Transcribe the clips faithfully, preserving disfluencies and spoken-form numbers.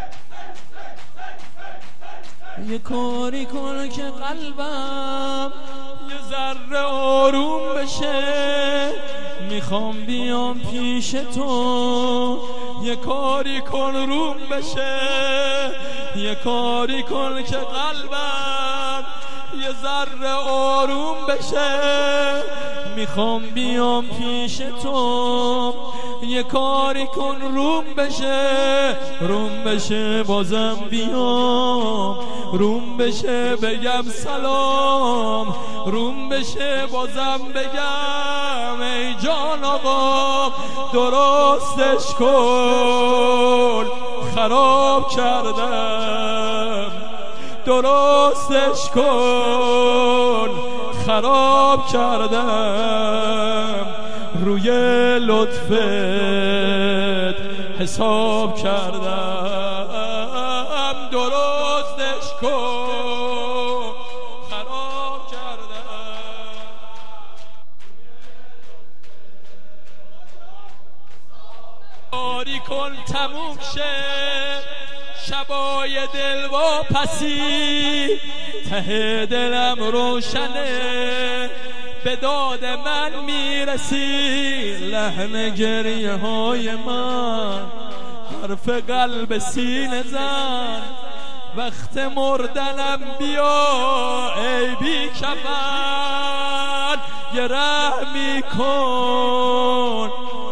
یه کاری کن که قلبم یه ذره آروم بشه، میخوام بیام پیش تو، یه کاری کن روم بشه، یه کاری کن که قلبم یه ذره آروم بشه، میخوام بیام پیش تو، یه کاری کن روم بشه، روم بشه بازم بیام، روم بشه بگم سلام، روم بشه بازم بگم ای جان آقا درستش کن، خراب کردم درستش کن، خراب کردم روی لطفت حساب کردم، درستش کن، خراب کردم. کاری کن تموم شه شبای دل و پسی، ته دلم روشنه به داد من میرسی، لحن گریه های من حرف قلب سینه زن، وقت مردنم بیا ای بی کفن، یه رحمی کن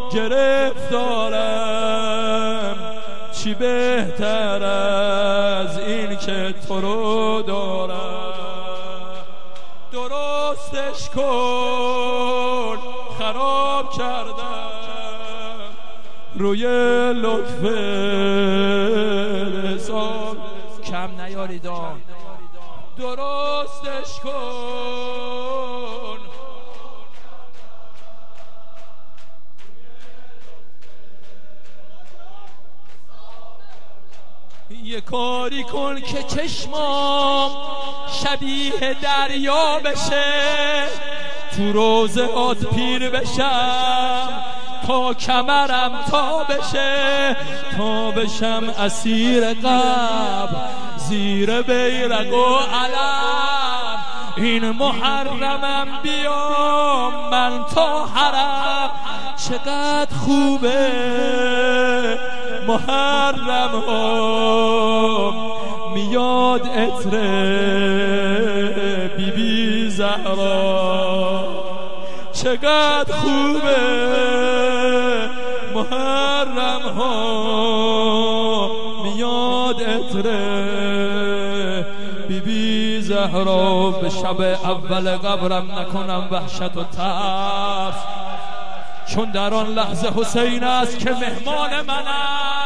گرفتارم، چی بهتر از این که تو رو دارم، درستش کن، خراب کردم روی لطف حساب کم نیارید، درستش کن. یه کاری کن که چشمام شبیه دریا بشه، تو روزهات پیر بشم تا کمرم تا بشه، تا بشم اسیر قبر زیر بیرق و علم، این محرمم بیام من تا حرم، چقدر خوبه محرم ها میاد عطر بی بی زهرا، چقدر خوبه محرم ها میاد عطر بی بی زهرا. به شب اول قبرم نکنم وحشت و ترس، چون در آن لحظه حسین است که مهمان من است.